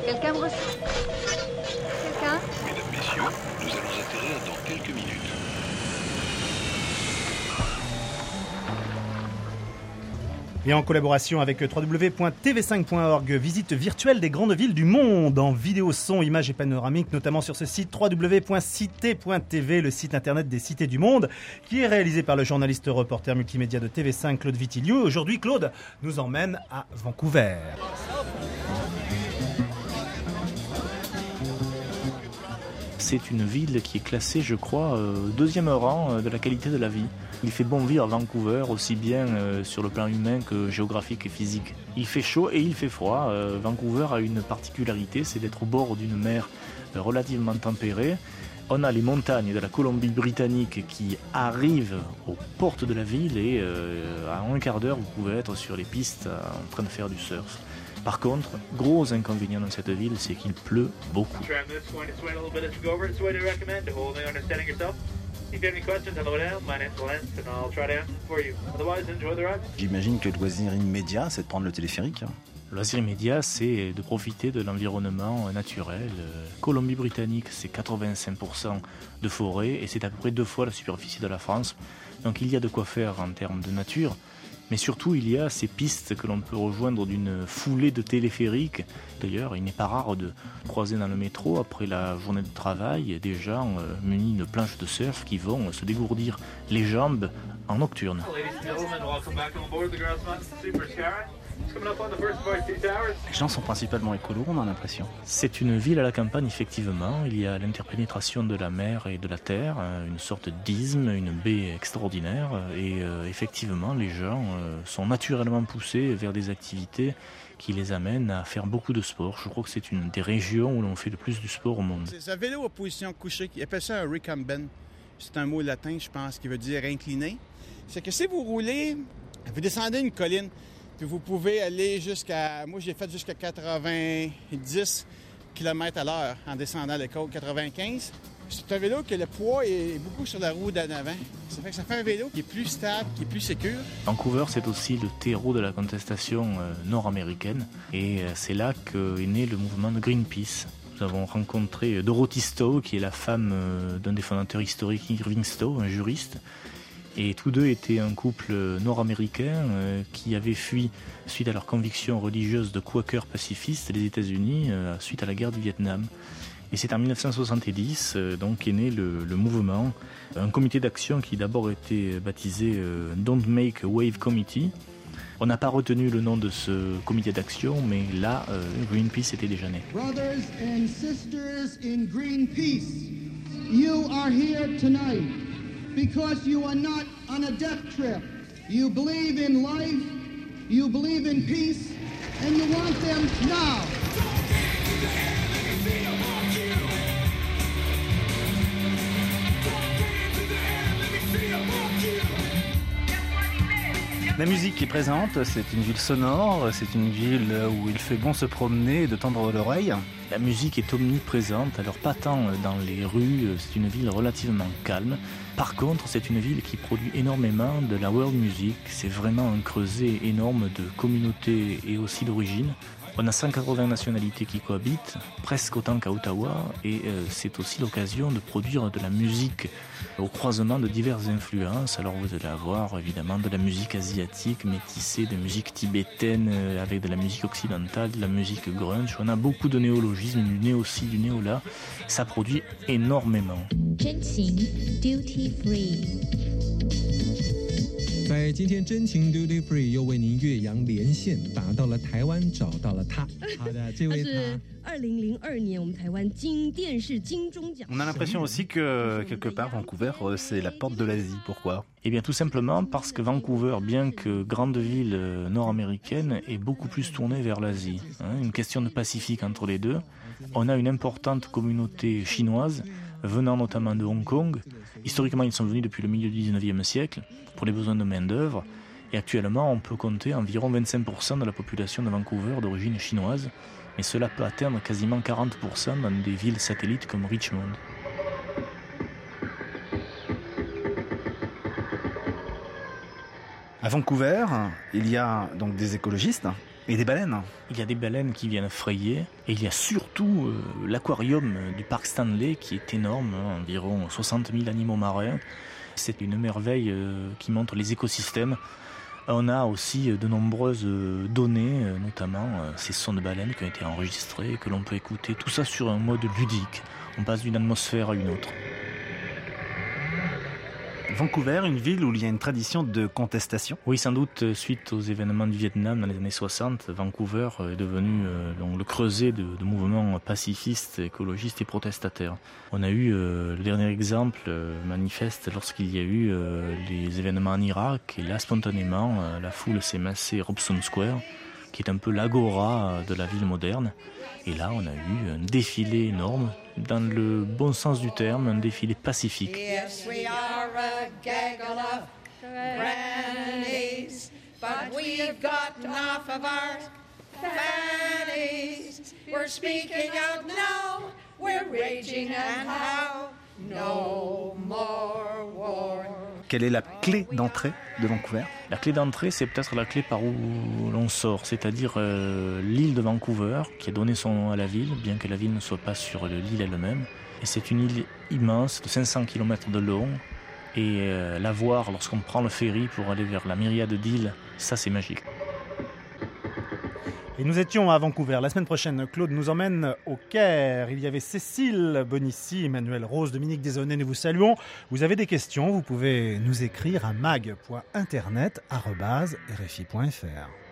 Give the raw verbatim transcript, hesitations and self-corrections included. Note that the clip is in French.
Quelqu'un me reçoit? Quelqu'un? Mesdames, messieurs, nous allons atterrir dans quelques minutes. Et en collaboration avec w w w point t v cinq point org, visite virtuelle des grandes villes du monde en vidéo, son, images et panoramiques, notamment sur ce site w w w point cité point t v, le site internet des cités du monde, qui est réalisé par le journaliste reporter multimédia de T V cinq, Claude Vitilieu. Aujourd'hui, Claude nous emmène à Vancouver. C'est une ville qui est classée, je crois, au deuxième rang de la qualité de la vie. Il fait bon vivre à Vancouver, aussi bien sur le plan humain que géographique et physique. Il fait chaud et il fait froid. Vancouver a une particularité, c'est d'être au bord d'une mer relativement tempérée. On a les montagnes de la Colombie-Britannique qui arrivent aux portes de la ville et à un quart d'heure, vous pouvez être sur les pistes en train de faire du surf. Par contre, gros inconvénient dans cette ville, c'est qu'il pleut beaucoup. J'imagine que le loisir immédiat, c'est de prendre le téléphérique. Le loisir immédiat, c'est de profiter de l'environnement naturel. Colombie-Britannique, c'est quatre-vingt-cinq pour cent de forêt et c'est à peu près deux fois la superficie de la France. Donc il y a de quoi faire en termes de nature. Mais surtout, il y a ces pistes que l'on peut rejoindre d'une foulée de téléphériques. D'ailleurs, il n'est pas rare de croiser dans le métro, après la journée de travail, des gens euh, munis de planches de surf qui vont se dégourdir les jambes en nocturne. Les gens sont principalement écolos, on a l'impression. C'est une ville à la campagne, effectivement. Il y a l'interpénétration de la mer et de la terre, une sorte d'isthme, une baie extraordinaire. Et euh, effectivement, les gens euh, sont naturellement poussés vers des activités qui les amènent à faire beaucoup de sport. Je crois que c'est une des régions où l'on fait le plus du sport au monde. C'est un vélo à position couchée. Ils appellent ça un recumbent. C'est un mot latin, je pense, qui veut dire incliné. C'est que si vous roulez, vous descendez une colline, puis vous pouvez aller jusqu'à... Moi, j'ai fait jusqu'à quatre-vingt-dix kilomètres à l'heure en descendant le côte, quatre-vingt-quinze. C'est un vélo que le poids est beaucoup sur la roue d'en avant. Ça fait que ça fait un vélo qui est plus stable, qui est plus sécure. Vancouver, c'est aussi le terreau de la contestation euh, nord-américaine. Et euh, c'est là qu'est né le mouvement de Greenpeace. Nous avons rencontré Dorothy Stowe, qui est la femme euh, d'un des fondateurs historiques, Irving Stowe, un juriste. Et tous deux étaient un couple nord-américain euh, qui avait fui suite à leurs convictions religieuses de quakers pacifistes les États-Unis euh, suite à la guerre du Vietnam. Et c'est en dix-neuf cent soixante-dix euh, donc qu'est né le, le mouvement, un comité d'action qui d'abord était baptisé euh, Don't Make a Wave Committee. On n'a pas retenu le nom de ce comité d'action, mais là, euh, Greenpeace était déjà né. Brothers and sisters in Greenpeace, you are here tonight. Because you are not on a death trip. You believe in life, you believe in peace, and you want them now. La musique est présente, c'est une ville sonore, c'est une ville où il fait bon se promener et de tendre l'oreille. La musique est omniprésente, alors pas tant dans les rues, c'est une ville relativement calme. Par contre, c'est une ville qui produit énormément de la world music, c'est vraiment un creuset énorme de communautés et aussi d'origine. On a cent quatre-vingts nationalités qui cohabitent, presque autant qu'à Ottawa, et euh, c'est aussi l'occasion de produire de la musique au croisement de diverses influences. Alors vous allez avoir évidemment de la musique asiatique métissée, de musique tibétaine euh, avec de la musique occidentale, de la musique grunge. On a beaucoup de néologismes, du néo-ci, du néo-là. Ça produit énormément. 真情 Duty Free。 在今天真情 Duty Free 又为您岳阳连线，打到了台湾，找到了他。好的，这位他。 二零零二年，我们台湾金电视金钟奖。 On a l'impression aussi que quelque part Vancouver, c'est la porte de l'Asie. Pourquoi ? Eh bien tout simplement parce que Vancouver, bien que grande ville nord-américaine, est beaucoup plus tournée vers l'Asie. Hein, une question de Pacifique entre les deux. On a une importante communauté chinoise venant notamment de Hong Kong. Historiquement, ils sont venus depuis le milieu du dix-neuvième siècle pour les besoins de main-d'œuvre. Et actuellement, on peut compter environ vingt-cinq pour cent de la population de Vancouver d'origine chinoise. Mais cela peut atteindre quasiment quarante pour cent dans des villes satellites comme Richmond. À Vancouver, il y a donc des écologistes Et des baleines. Il y a des baleines qui viennent frayer et il y a surtout euh, l'aquarium du parc Stanley qui est énorme, hein, environ soixante mille animaux marins. C'est une merveille euh, qui montre les écosystèmes. On a aussi de nombreuses données, notamment ces sons de baleines qui ont été enregistrés et que l'on peut écouter, tout ça sur un mode ludique. On passe d'une atmosphère à une autre. Vancouver, une ville où il y a une tradition de contestation. Oui, sans doute, suite aux événements du Vietnam dans les années soixante, Vancouver est devenu euh, donc, le creuset de, de mouvements pacifistes, écologistes et protestataires. On a eu euh, le dernier exemple euh, manifeste lorsqu'il y a eu euh, les événements en Irak, et là, spontanément, euh, la foule s'est massée à Robson Square, qui est un peu l'agora de la ville moderne. Et là, on a eu un défilé énorme, dans le bon sens du terme, un défilé pacifique. Yes, we are a gaggle of grannies, but we've gotten off of our fannies. We're speaking out now, we're raging and how no more war. Quelle est la clé d'entrée de Vancouver ? La clé d'entrée, c'est peut-être la clé par où l'on sort, c'est-à-dire euh, l'île de Vancouver, qui a donné son nom à la ville, bien que la ville ne soit pas sur l'île elle-même. Et c'est une île immense, de cinq cents kilomètres de long, et euh, la voir lorsqu'on prend le ferry pour aller vers la myriade d'îles, ça c'est magique. Et nous étions à Vancouver. La semaine prochaine, Claude nous emmène au Caire. Il y avait Cécile Bonissi, Emmanuel Rose, Dominique Desaunay, nous vous saluons. Vous avez des questions, vous pouvez nous écrire à mag point internet arobase r f i point f r.